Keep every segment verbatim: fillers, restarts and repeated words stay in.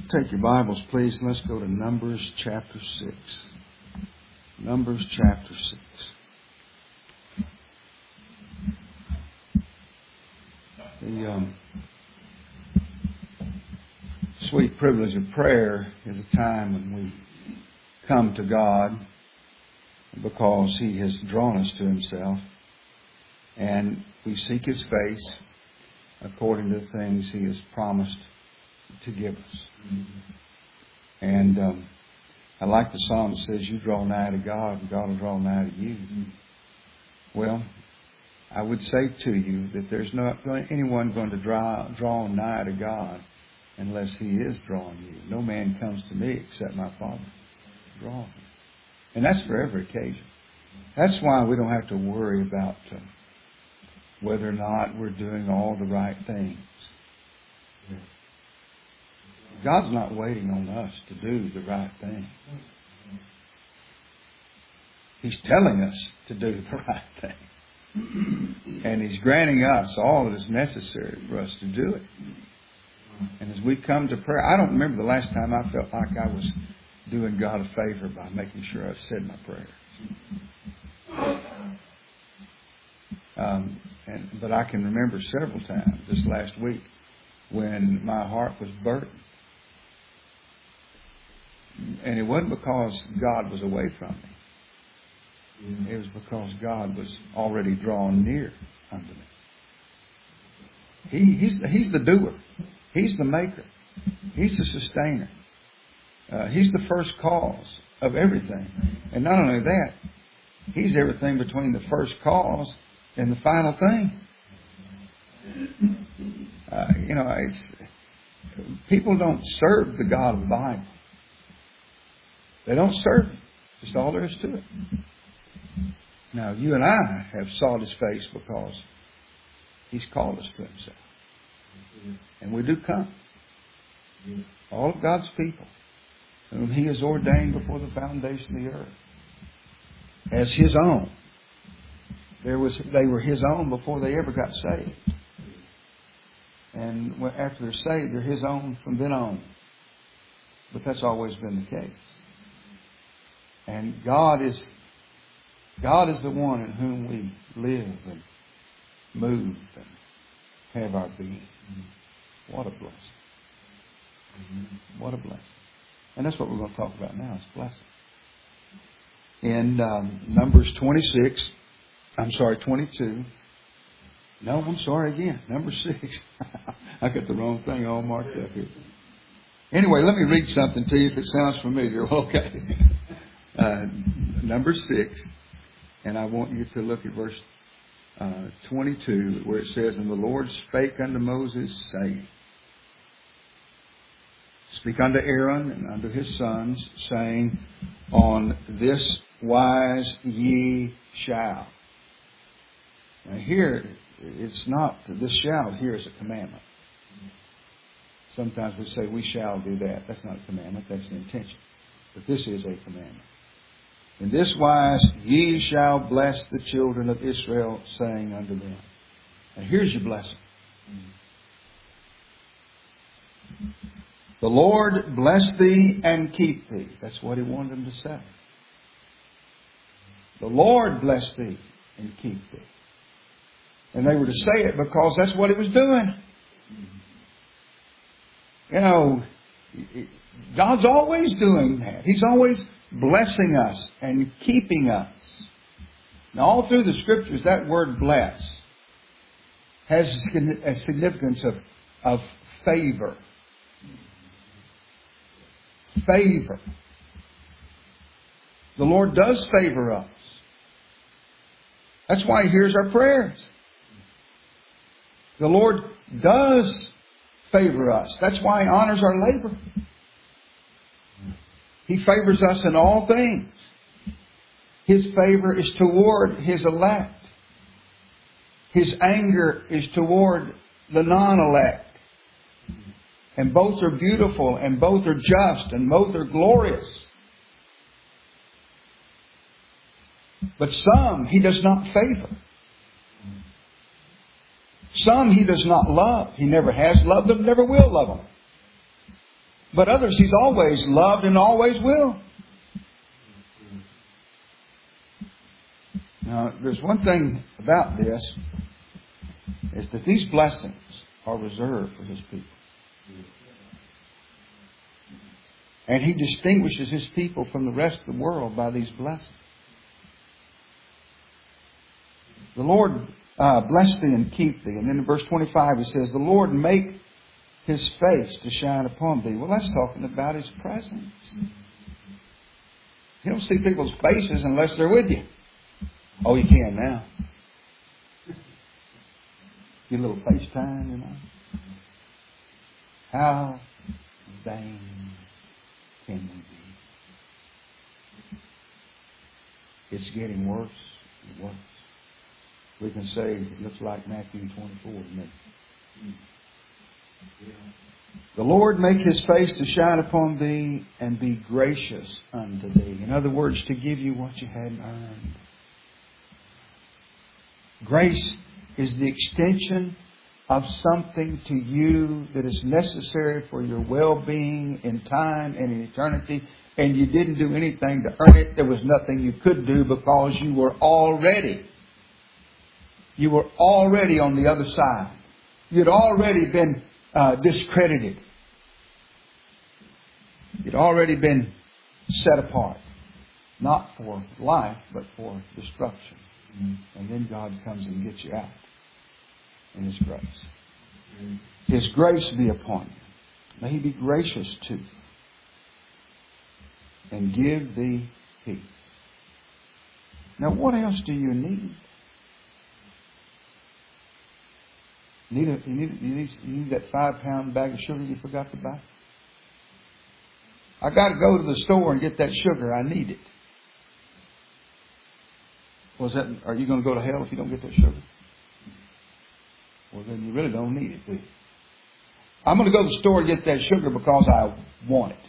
Take your Bibles, please, and let's go to Numbers chapter six. Numbers chapter six. The um, sweet privilege of prayer is a time when we come to God because He has drawn us to Himself, and we seek His face according to the things He has promised to give us. And um, I like the song that says, "You draw nigh to God, and God will draw nigh to you." Well, I would say to you that there's not anyone going to draw, draw nigh to God unless He is drawing you. No man comes to me except my Father draw him. And that's for every occasion. That's why we don't have to worry about uh, whether or not we're doing all the right things. God's not waiting on us to do the right thing. He's telling us to do the right thing. And He's granting us all that is necessary for us to do it. And as we come to prayer, I don't remember the last time I felt like I was doing God a favor by making sure I said my prayers. Um, and, but I can remember several times this last week when my heart was burdened. And it wasn't because God was away from me. It was because God was already drawn near unto me. He, he's, the, he's the doer. He's the maker. He's the sustainer. Uh, he's the first cause of everything. And not only that, He's everything between the first cause and the final thing. Uh, you know, it's, people don't serve the God of the Bible. They don't serve Him. Just all there is to it. Now, you and I have sought His face because He's called us to Himself. And we do come. All of God's people, whom He has ordained before the foundation of the earth, as His own. There was, they were His own before they ever got saved. And after they're saved, they're His own from then on. But that's always been the case. And God is God is the one in whom we live and move and have our being. What a blessing. What a blessing. And that's what we're going to talk about now, is blessing. In um, Numbers twenty-six, I'm sorry, twenty-two. No, I'm sorry again. Number six. I got the wrong thing all marked up here. Anyway, let me read something to you if it sounds familiar. Okay. Uh, number six, and I want you to look at verse uh, twenty-two, where it says, "And the Lord spake unto Moses, saying, Speak unto Aaron and unto his sons, saying, On this wise ye shall." Now here, it's not, this shall here is a commandment. Sometimes we say we shall do that. That's not a commandment, that's an intention. But this is a commandment. "In this wise ye shall bless the children of Israel, saying unto them." Now here's your blessing. "The Lord bless thee and keep thee." That's what He wanted them to say. "The Lord bless thee and keep thee." And they were to say it because that's what He was doing. You know, God's always doing that. He's always blessing us and keeping us. Now, all through the Scriptures, that word "bless" has a significance of, of favor. Favor. The Lord does favor us. That's why He hears our prayers. The Lord does favor us. That's why He honors our labor. He favors us in all things. His favor is toward His elect. His anger is toward the non-elect. And both are beautiful, and both are just, and both are glorious. But some He does not favor. Some He does not love. He never has loved them, never will love them. But others He's always loved and always will. Now, there's one thing about this, is that these blessings are reserved for His people. And He distinguishes His people from the rest of the world by these blessings. The Lord uh, bless thee and keep thee. And then in verse twenty-five He says, the Lord make His face to shine upon thee. Well, that's talking about His presence. You don't see people's faces unless they're with you. Oh, you can now. Get a little FaceTime, you know. How vain can we be? It's getting worse and worse. We can say it looks like Matthew twenty-four, doesn't it? The Lord make His face to shine upon thee and be gracious unto thee. In other words, to give you what you hadn't earned. Grace is the extension of something to you that is necessary for your well-being in time and in eternity, and you didn't do anything to earn it. There was nothing you could do because you were already, you were already on the other side. You'd already been uh, discredited. You'd already been set apart, not for life, but for destruction. And then God comes and gets you out in His grace. His grace be upon you. May He be gracious to you and give thee peace. Now, what else do you need? You need, a, you, need, you, need, you need that five pound bag of sugar you forgot to buy? I got to go to the store and get that sugar. I need it. Was that? Are you going to go to hell if you don't get that sugar? Well, then you really don't need it, do you? I'm going to go to the store and get that sugar because I want it.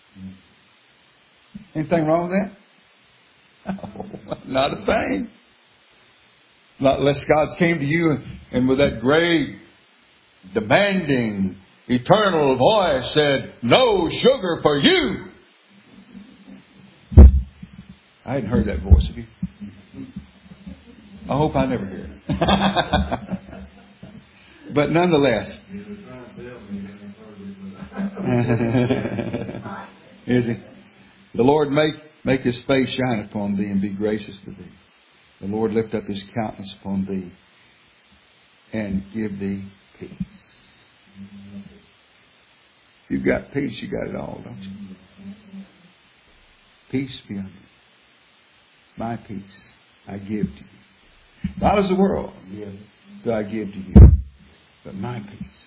Anything wrong with that? Oh, not a thing. Not unless God came to you and with that great, demanding, eternal voice said, "No sugar for you." I hadn't heard that voice of you. I hope I never hear it. But nonetheless. Is He? The Lord make, make His face shine upon thee and be gracious to thee. The Lord lift up His countenance upon thee and give thee peace. If you've got peace, you got it all, don't you? Peace be unto you. My peace I give to you. Not as the world do I give to you, but my peace.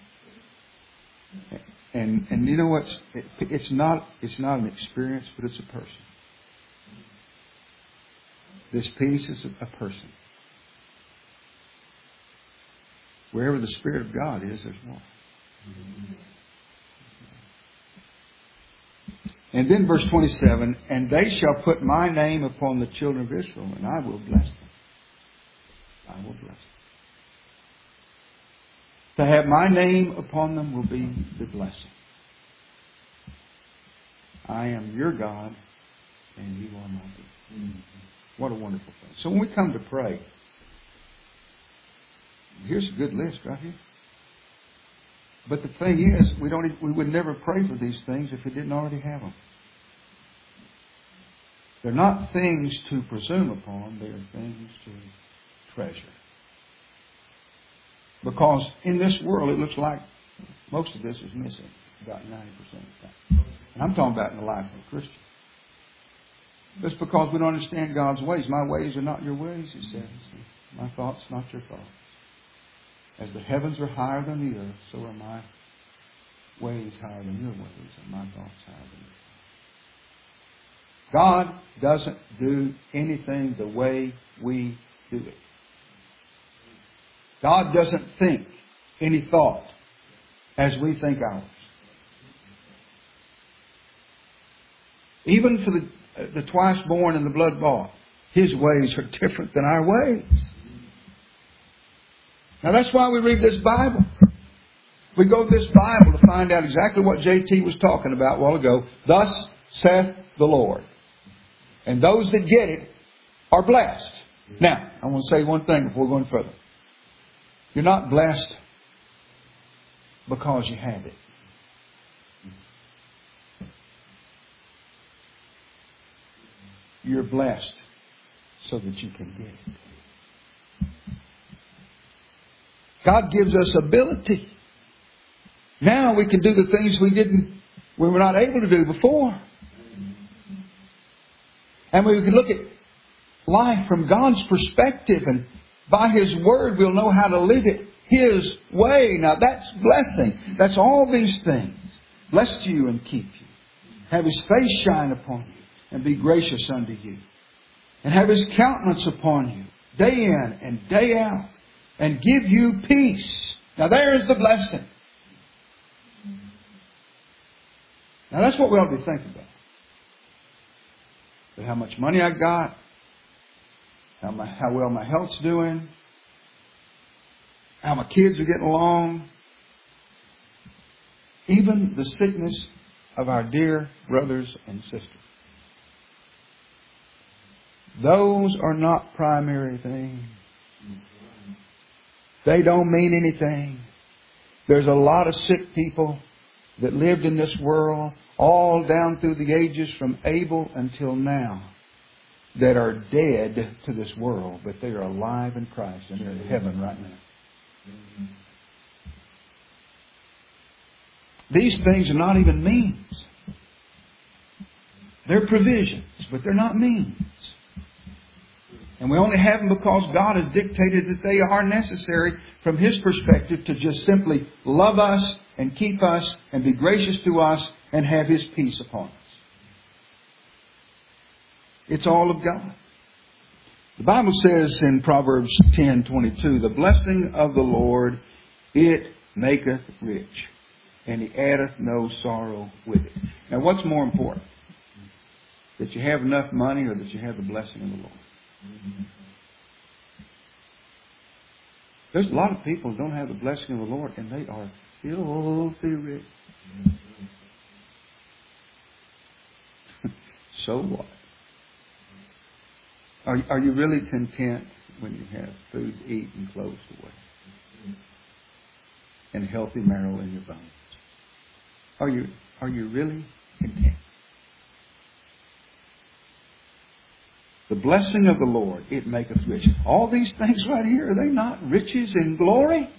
And and you know what? It, it's not it's not an experience, but it's a person. This peace is a, a person. Wherever the Spirit of God is, there's more. And then verse twenty-seven, and they shall put my name upon the children of Israel, and I will bless them. I will bless them. To have my name upon them will be the blessing. I am your God, and you are my God. What a wonderful thing. So when we come to pray, here's a good list right here. But the thing is, we don't. We would never pray for these things if we didn't already have them. They're not things to presume upon. They are things to treasure. Because in this world, it looks like most of this is missing. About ninety percent of the time. And I'm talking about in the life of a Christian. It's because we don't understand God's ways. My ways are not your ways, He says. My thoughts not your thoughts. As the heavens are higher than the earth, so are my ways higher than your ways, and my thoughts higher than your thoughts. God doesn't do anything the way we do it. God doesn't think any thought as we think ours. Even for the, the twice born and the blood bought, His ways are different than our ways. Now that's why we read this Bible. We go to this Bible to find out exactly what J T was talking about a while ago. Thus saith the Lord. And those that get it are blessed. Now, I want to say one thing before going further. You're not blessed because you have it. You're blessed so that you can get it. God gives us ability. Now we can do the things we didn't, we were not able to do before. And we can look at life from God's perspective, and by His Word we'll know how to live it His way. Now that's blessing. That's all these things. Bless you and keep you. Have His face shine upon you and be gracious unto you. And have His countenance upon you day in and day out and give you peace. Now there is the blessing. Now that's what we ought to be thinking about. But how much money I got, how, my, how well my health's doing, how my kids are getting along, even the sickness of our dear brothers and sisters. Those are not primary things. They don't mean anything. There's a lot of sick people that lived in this world all down through the ages from Abel until now that are dead to this world, but they are alive in Christ and they're in heaven right now. These things are not even means. They're provisions, but they're not means. And we only have them because God has dictated that they are necessary from His perspective to just simply love us and keep us and be gracious to us and have His peace upon us. It's all of God. The Bible says in Proverbs ten twenty-two, the blessing of the Lord, it maketh rich, and He addeth no sorrow with it. Now what's more important? That you have enough money or that you have the blessing of the Lord? There's a lot of people who don't have the blessing of the Lord and they are filthy rich. So what? Are, are you really content when you have food to eat and clothes to wear? And healthy marrow in your bones? Are you, are you really content? The blessing of the Lord, it maketh rich. All these things right here, are they not riches and glory?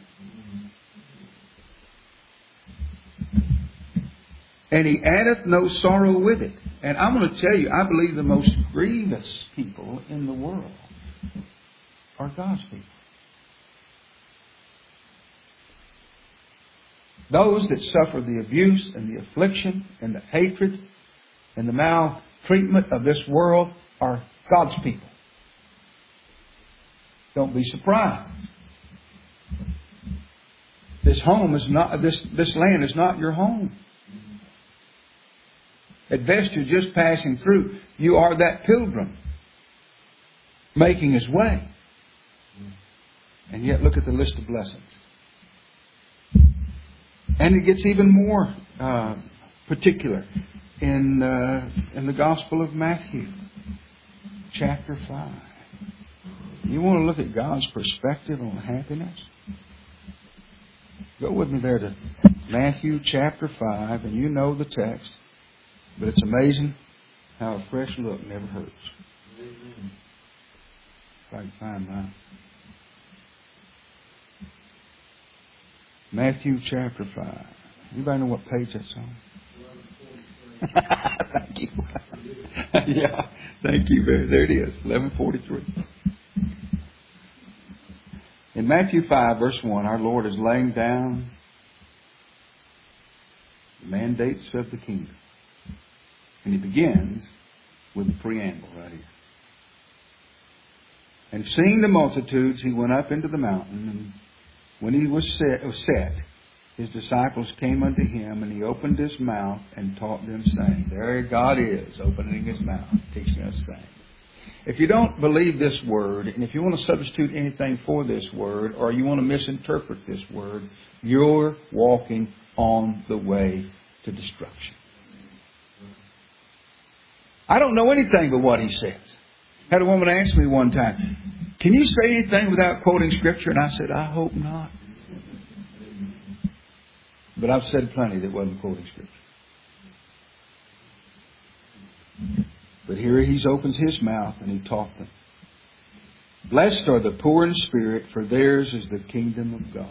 And He addeth no sorrow with it. And I'm going to tell you, I believe the most grievous people in the world are God's people. Those that suffer the abuse and the affliction and the hatred and the maltreatment of this world are God's people. Don't be surprised. This home is not, this, this land is not your home. At best, you're just passing through. You are that pilgrim making his way. And yet, look at the list of blessings. And it gets even more uh, particular in uh, in the Gospel of Matthew, chapter five. You want to look at God's perspective on happiness? Go with me there to Matthew chapter five, and you know the text. But it's amazing how a fresh look never hurts. If I can find mine. Matthew chapter five. Anybody know what page that's on? Thank you. Yeah, thank you very. There it is, eleven forty-three. In Matthew five, verse one, our Lord is laying down the mandates of the kingdom. And He begins with the preamble right here. And seeing the multitudes, He went up into the mountain. And when He was set, was set, His disciples came unto Him, and He opened His mouth and taught them, saying, there God is, opening His mouth, teaching us, saying. If you don't believe this word, and if you want to substitute anything for this word, or you want to misinterpret this word, you're walking on the way to destruction. I don't know anything but what He says. I had a woman ask me one time, can you say anything without quoting Scripture? And I said, I hope not. But I've said plenty that wasn't quoting Scripture. But here He opens His mouth and He taught them. Blessed are the poor in spirit, for theirs is the kingdom of God.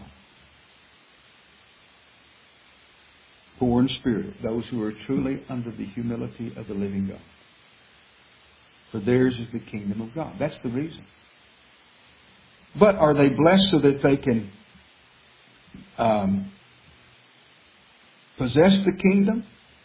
Poor in spirit, those who are truly under the humility of the living God. For theirs is the kingdom of God. That's the reason. But are they blessed so that they can um, possess the kingdom?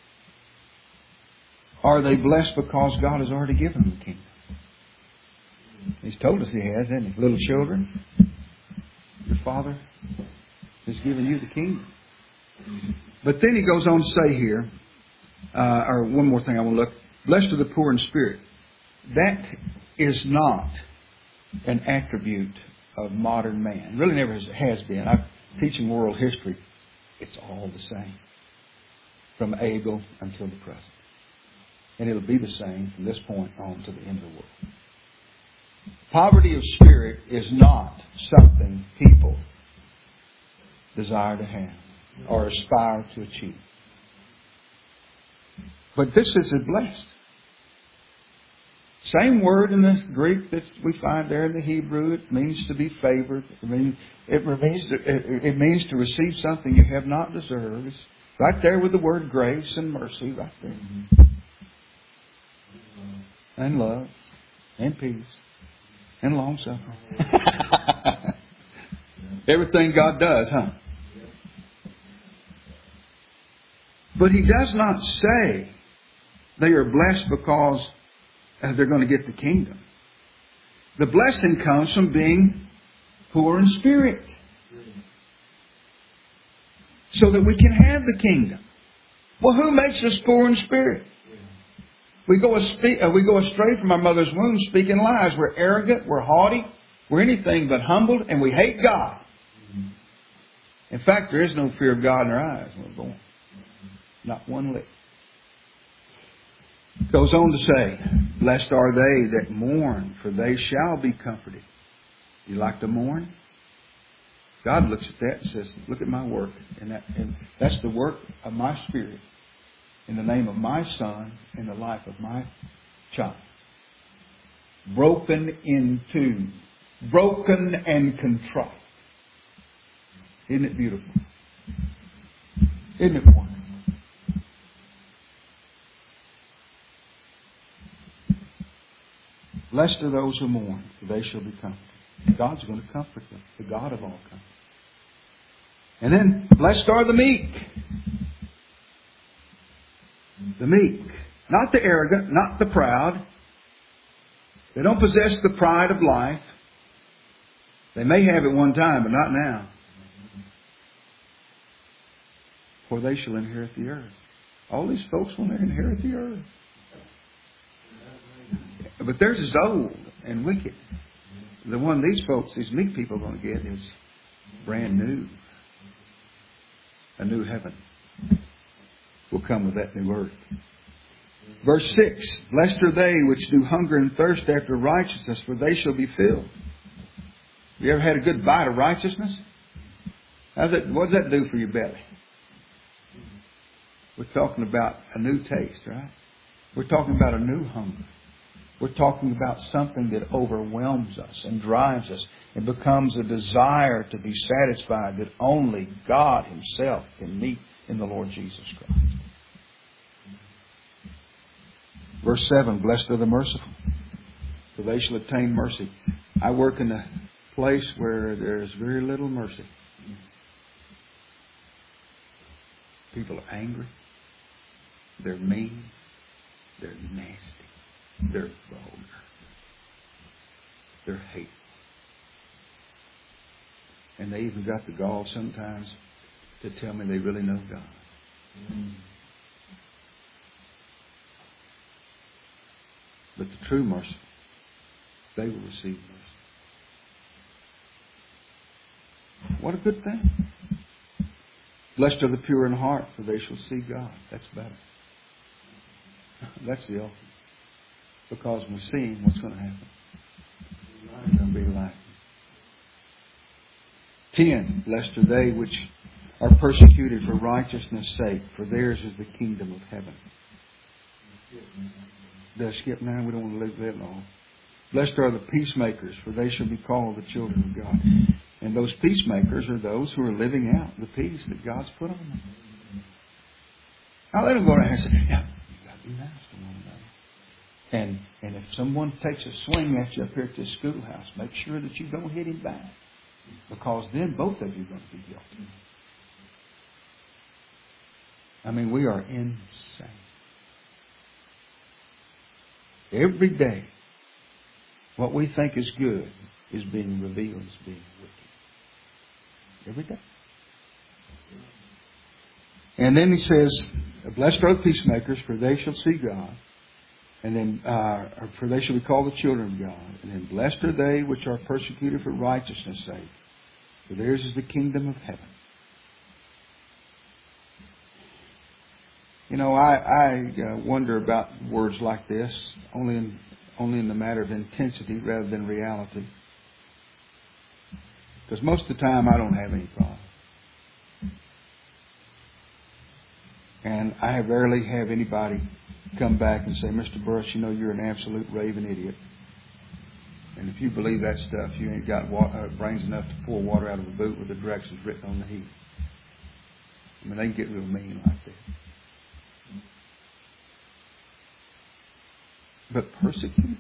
Are they blessed because God has already given them the kingdom? He's told us He has, hasn't He? Little children, your Father has given you the kingdom. But then He goes on to say here, uh, or one more thing I want to look. Blessed are the poor in spirit. That is not an attribute of modern man. It really never has been. I'm teaching world history. It's all the same. From Abel until the present. And it'll be the same from this point on to the end of the world. Poverty of spirit is not something people desire to have or aspire to achieve. But this is blessed. Same word in the Greek that we find there in the Hebrew. It means to be favored. It means, it means, to, it means to receive something you have not deserved. It's right there with the word grace and mercy right there. And love. And peace. And long suffering. Everything God does, huh? But He does not say they are blessed because they're going to get the kingdom. The blessing comes from being poor in spirit. So that we can have the kingdom. Well, who makes us poor in spirit? We go, astray, uh, we go astray from our mother's womb speaking lies. We're arrogant, we're haughty, we're anything but humbled, and we hate God. In fact, there is no fear of God in our eyes when we're born. Not one lick. Goes on to say, blessed are they that mourn, for they shall be comforted. You like to mourn? God looks at that and says, look at my work. And, that, and that's the work of my Spirit. In the name of my Son, in the life of my child. Broken in two. Broken and contrite. Isn't it beautiful? Isn't it wonderful? Blessed are those who mourn, for they shall be comforted. God's going to comfort them. The God of all comfort. And then, blessed are the meek. The meek. Not the arrogant, not the proud. They don't possess the pride of life. They may have it one time, but not now. For they shall inherit the earth. All these folks will inherit the earth. But theirs is old and wicked. The one these folks, these meek people are going to get is brand new. A new heaven will come with that new earth. Verse six, blessed are they which do hunger and thirst after righteousness, for they shall be filled. You ever had a good bite of righteousness? How's that, what does that do for your belly? We're talking about a new taste, right? We're talking about a new hunger. We're talking about something that overwhelms us and drives us and becomes a desire to be satisfied that only God Himself can meet in the Lord Jesus Christ. Verse seven, blessed are the merciful, for they shall obtain mercy. I work in a place where there is very little mercy. People are angry. They're mean. They're nasty. They're vulgar. They're hateful. And they even got the gall sometimes to tell me they really know God. Mm. But the true mercy, they will receive mercy. What a good thing. Blessed are the pure in heart, for they shall see God. That's better. That's the ultimate. Because when we see Him, what's going to happen? It's going to be like Him. Ten. Blessed are they which are persecuted for righteousness' sake, for theirs is the kingdom of heaven. Did I skip nine? We don't want to live that long. Blessed are the peacemakers, for they shall be called the children of God. And those peacemakers are those who are living out the peace that God's put on them. Now let them go around and say, yeah, you've got to be nice to one another. And, and if someone takes a swing at you up here at this schoolhouse, make sure that you don't hit him back. Because then both of you are going to be guilty. I mean, we are insane. Every day, what we think is good is being revealed as being wicked. Every day. And then he says, blessed are the peacemakers, for they shall see God. And then, uh, for they shall be called the children of God. And then, blessed are they which are persecuted for righteousness' sake, for theirs is the kingdom of heaven. You know, I, I uh, wonder about words like this, only in, only in the matter of intensity rather than reality. Because most of the time I don't have any problem. And I rarely have anybody come back and say, Mister Burris, you know you're an absolute raving idiot. And if you believe that stuff, you ain't got water, uh, brains enough to pour water out of a boot with the directions written on the heat. I mean, they can get real mean like that. But persecute.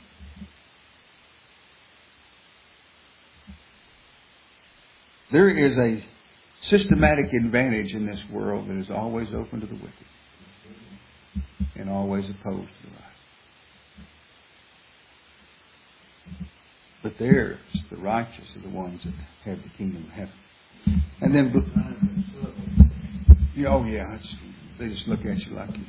There is a systematic advantage in this world that is always open to the wicked and always opposed to the right. But there's the righteous are the ones that have the kingdom of heaven. And then, oh yeah, it's, they just look at you like you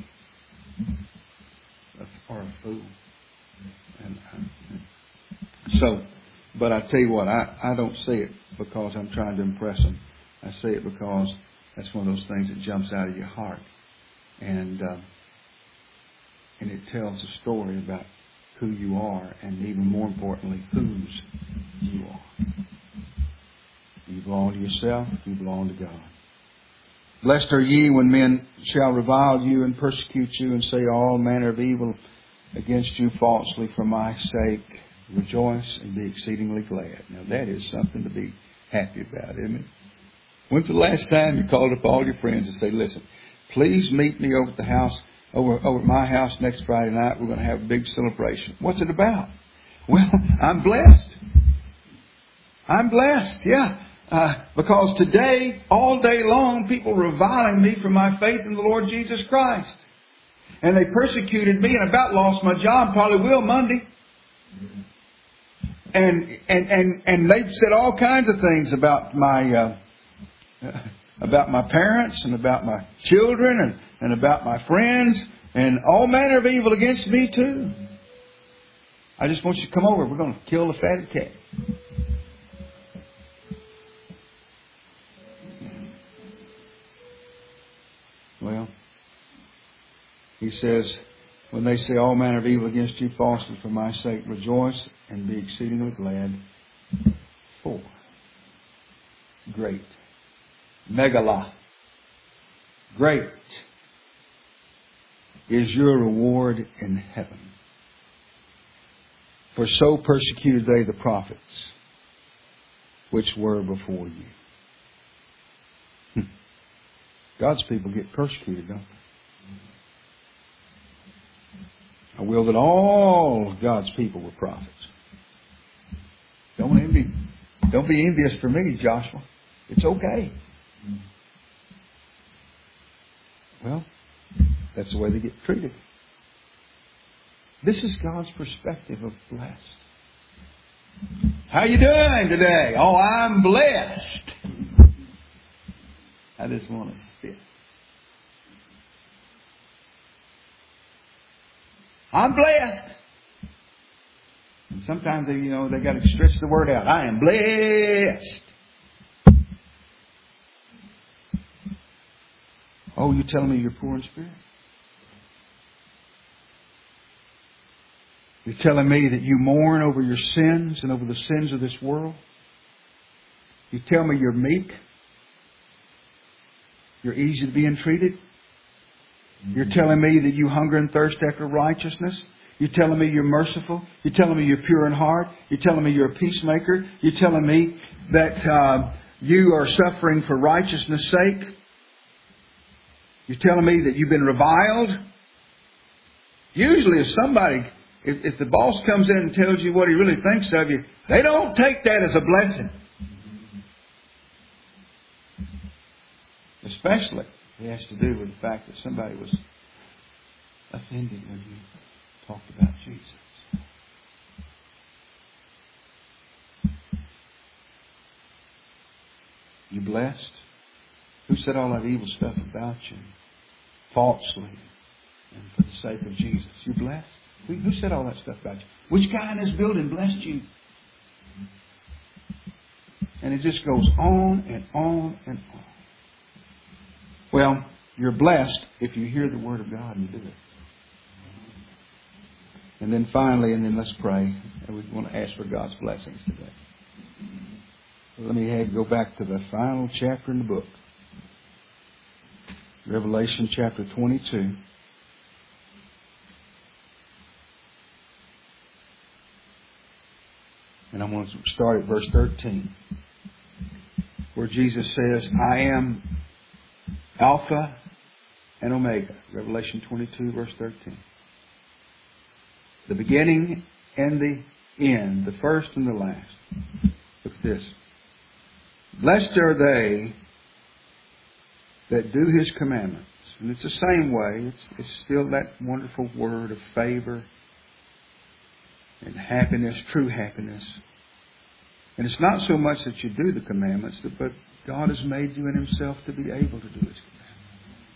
are a fool. And uh, so, but I tell you what, I, I don't say it because I'm trying to impress them. I say it because that's one of those things that jumps out of your heart. And uh, and it tells a story about who you are, and even more importantly, whose you are. You belong to yourself, you belong to God. Blessed are ye when men shall revile you and persecute you and say all manner of evil against you falsely for my sake. Rejoice and be exceedingly glad. Now that is something to be happy about, isn't it? When's the last time you called up all your friends and say, listen, please meet me over at the house, over, over at my house next Friday night. We're going to have a big celebration. What's it about? Well, I'm blessed. I'm blessed, yeah. Uh, because today, all day long, people reviling me for my faith in the Lord Jesus Christ. And they persecuted me and about lost my job, probably will Monday. And and and and they've said all kinds of things about my uh, about my parents and about my children and, and about my friends and all manner of evil against me too. I just want you to come over. We're going to kill the fatted cat. Well, he says, when they say all manner of evil against you falsely for my sake, rejoice and be exceedingly glad. For great, megala, great is your reward in heaven. For so persecuted they the prophets which were before you. God's people get persecuted, don't they? I will that all God's people were prophets. Don't envy. Don't be envious for me, Joshua. It's okay. Well, that's the way they get treated. This is God's perspective of blessed. How you doing today? Oh, I'm blessed. I just want to spit. I'm blessed. And sometimes they, you know, they got to stretch the word out. I am blessed. Oh, you're telling me you're poor in spirit? You're telling me that you mourn over your sins and over the sins of this world? You tell me you're meek? You're easy to be entreated? You're telling me that you hunger and thirst after righteousness? You're telling me you're merciful? You're telling me you're pure in heart? You're telling me you're a peacemaker? You're telling me that uh, you are suffering for righteousness' sake? You're telling me that you've been reviled? Usually if somebody, if, if the boss comes in and tells you what he really thinks of you, they don't take that as a blessing. Especially it has to do with the fact that somebody was offended when you talked about Jesus. You blessed? Who said all that evil stuff about you? Falsely. And for the sake of Jesus. You blessed? Who, who said all that stuff about you? Which guy in this building blessed you? And it just goes on and on and on. Well, you're blessed if you hear the Word of God and do it. And then finally, and then let's pray. We want to ask for God's blessings today. Let me have, go back to the final chapter in the book. Revelation chapter twenty-two. And I'm going to start at verse thirteen. Where Jesus says, I am Alpha and Omega. Revelation twenty-two, verse thirteen. The beginning and the end. The first and the last. Look at this. Blessed are they that do His commandments. And it's the same way. It's, it's still that wonderful word of favor and happiness, true happiness. And it's not so much that you do the commandments, but God has made you in Himself to be able to do His commandments.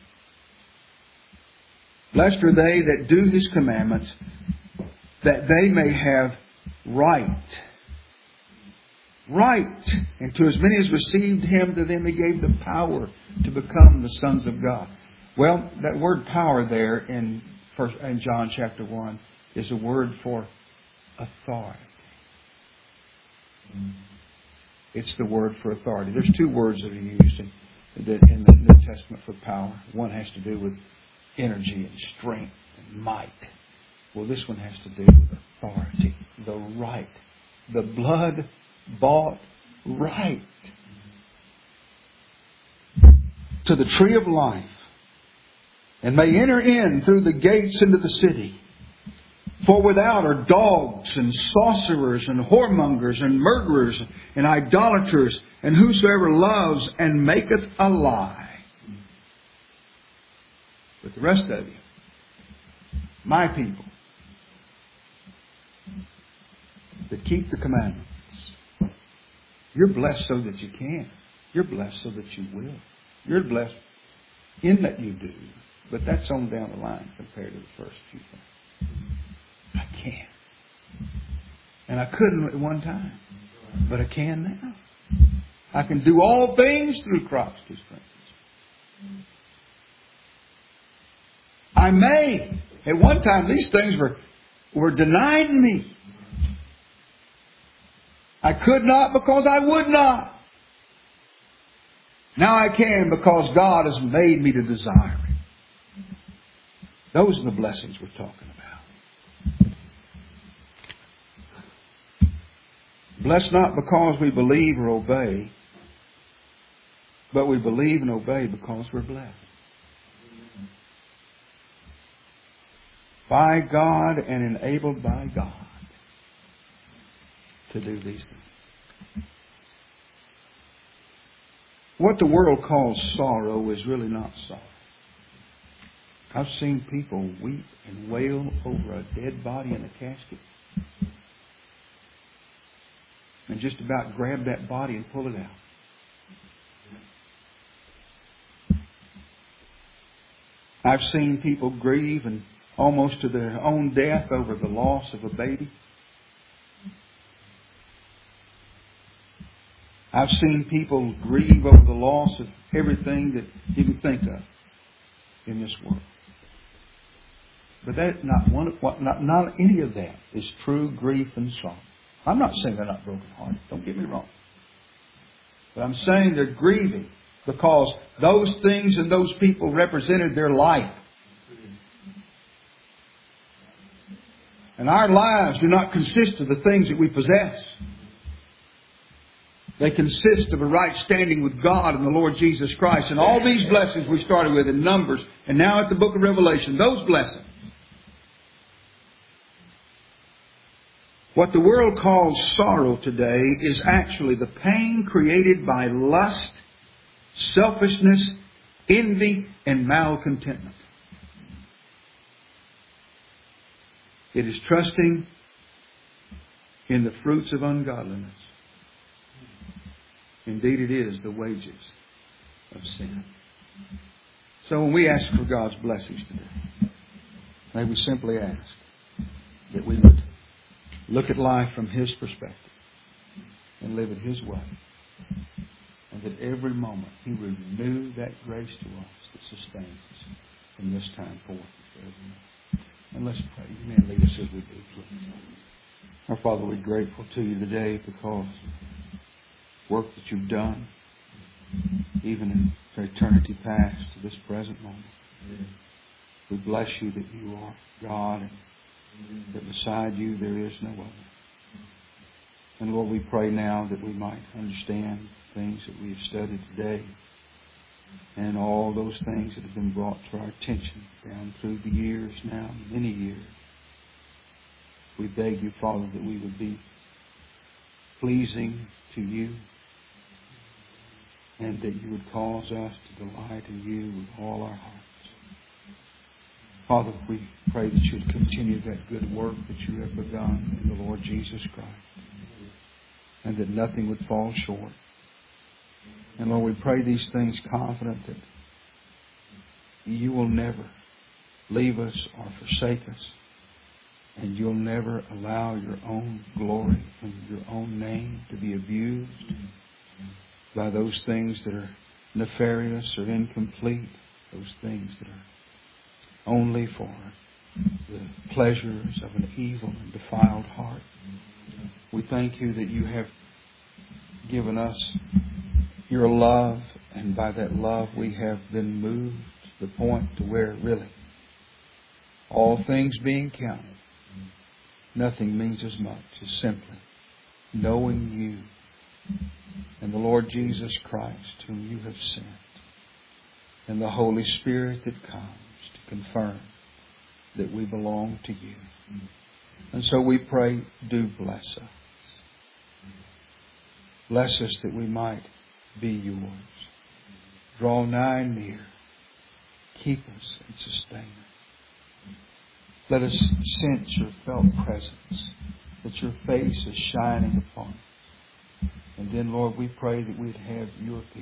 Blessed are they that do His commandments, that they may have right. Right. And to as many as received Him, to them He gave the power to become the sons of God. Well, that word power there in, first, in John chapter one is a word for authority. It's the word for authority. There's two words that are used in, in the New Testament for power. One has to do with energy and strength and might. Well, this one has to do with authority, the right, the blood-bought right to the tree of life, and may enter in through the gates into the city. For without are dogs and sorcerers and whoremongers and murderers and idolaters and whosoever loves and maketh a lie. But the rest of you, my people, that keep the commandments, you're blessed so that you can. You're blessed so that you will. You're blessed in that you do. But that's on down the line compared to the first few things. I can. And I couldn't at one time. But I can now. I can do all things through Christ who strengthens me. I may. At one time these things were, were denied me. I could not because I would not. Now I can because God has made me to desire it. Those are the blessings we're talking about. Blessed not because we believe or obey, but we believe and obey because we're blessed. By God and enabled by God to do these things. What the world calls sorrow is really not sorrow. I've seen people weep and wail over a dead body in a casket and just about grab that body and pull it out. I've seen people grieve and almost to their own death over the loss of a baby. I've seen people grieve over the loss of everything that you can think of. in this world. But that not one, not not any of that is true grief and sorrow. I'm not saying they're not brokenhearted. Don't get me wrong. But I'm saying they're grieving because those things and those people represented their life. And our lives do not consist of the things that we possess. They consist of a right standing with God and the Lord Jesus Christ. And all these blessings we started with in Numbers and now at the book of Revelation, those blessings. What the world calls sorrow today is actually the pain created by lust, selfishness, envy, and malcontentment. It is trusting in the fruits of ungodliness. Indeed, it is the wages of sin. So when we ask for God's blessings today, may we simply ask that we would look at life from His perspective and live it His way. And that every moment He would renew that grace to us that sustains us from this time forth and forevermore. And let's pray. You may lead us as we do, please. Our Father, we're grateful to You today because work that You've done, even in eternity past to this present moment. We bless You that You are God and that beside You there is no other. And Lord, we pray now that we might understand things that we have studied today and all those things that have been brought to our attention down through the years now, many years. We beg You, Father, that we would be pleasing to You and that You would cause us to delight in You with all our hearts. Father, we pray that You would continue that good work that You have begun in the Lord Jesus Christ and that nothing would fall short. And Lord, we pray these things confident that You will never leave us or forsake us, and You'll never allow Your own glory and Your own name to be abused by those things that are nefarious or incomplete, those things that are only for the pleasures of an evil and defiled heart. We thank You that You have given us Your love, and by that love we have been moved to the point to where really, all things being counted, nothing means as much as simply knowing You and the Lord Jesus Christ whom You have sent and the Holy Spirit that comes to confirm that we belong to You. And so we pray, do bless us. Bless us that we might be Yours. Draw nigh and near. Keep us and sustain us. Let us sense Your felt presence, that Your face is shining upon us. And then, Lord, we pray that we'd have Your peace.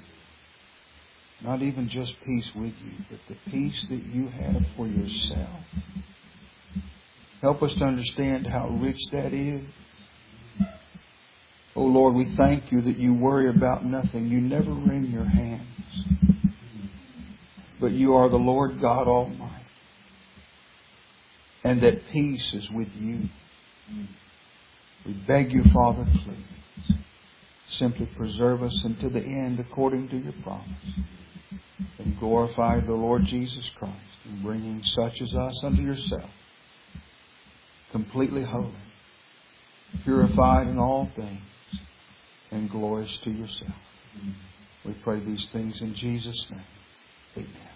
Not even just peace with You, but the peace that You have for Yourself. Help us to understand how rich that is. Oh Lord, we thank You that You worry about nothing. You never wring Your hands. But You are the Lord God Almighty. And that peace is with You. We beg You, Father, please, simply preserve us unto the end according to Your promise. And glorify the Lord Jesus Christ in bringing such as us unto Yourself, completely holy, purified in all things, and glorious to Yourself. We pray these things in Jesus' name. Amen.